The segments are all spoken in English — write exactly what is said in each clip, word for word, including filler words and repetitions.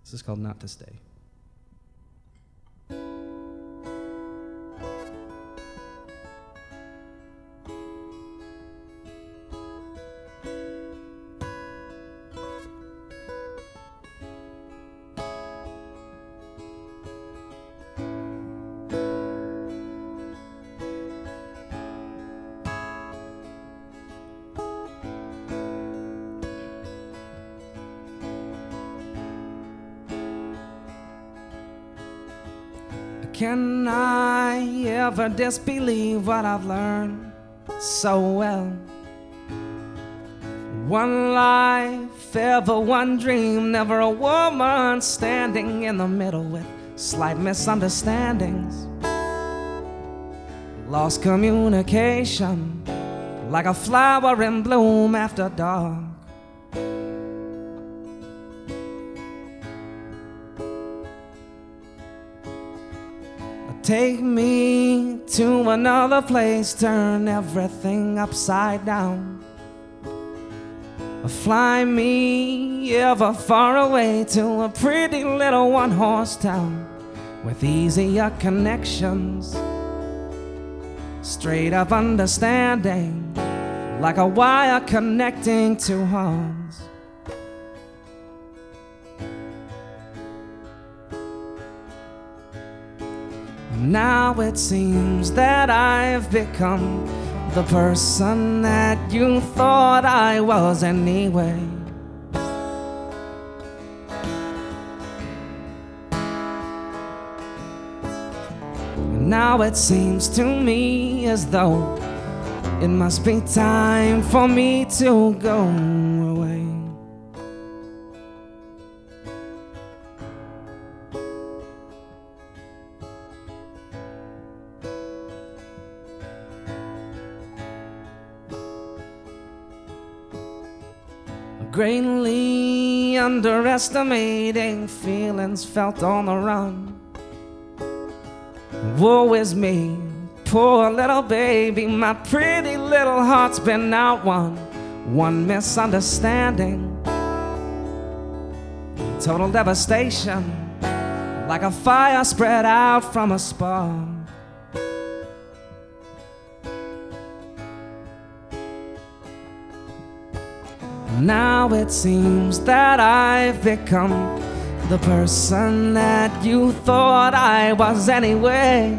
This is called Not to Stay. Can I ever disbelieve what I've learned so well? One life, ever one dream, never a woman standing in the middle with slight misunderstandings. Lost communication, like a flower in bloom after dark. Take me to another place, turn everything upside down. Fly me ever far away to a pretty little one-horse town with easier connections, straight up understanding, like a wire connecting two hearts. Now it seems that I've become the person that you thought I was anyway. Now it seems to me as though it must be time for me to go away. Greatly underestimating feelings felt on the run. Woe is me, poor little baby, my pretty little heart's been outwon. One misunderstanding, total devastation, like a fire spread out from a spark. Now it seems that I've become the person that you thought I was anyway.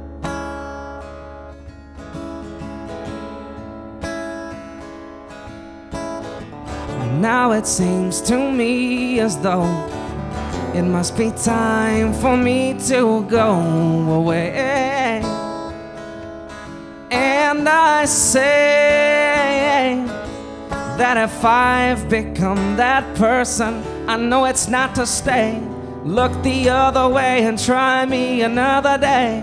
Now it seems to me as though it must be time for me to go away. And I say that if I've become that person, I know it's not to stay. Look the other way and try me another day.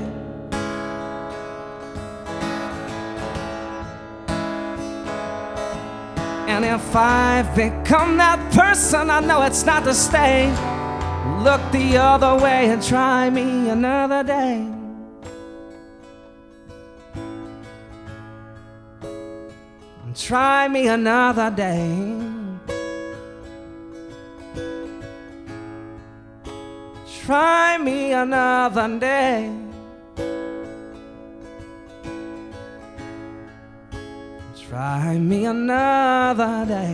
And if I've become that person, I know it's not to stay. Look the other way and try me another day. Try me another day. Try me another day. Try me another day.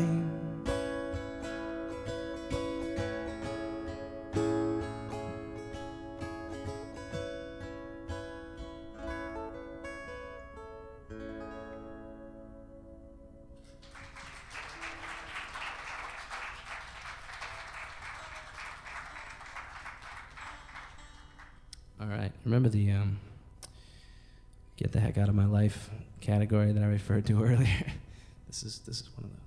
All right, remember the um, get the heck out of my life category that I referred to earlier? This is this is one of those.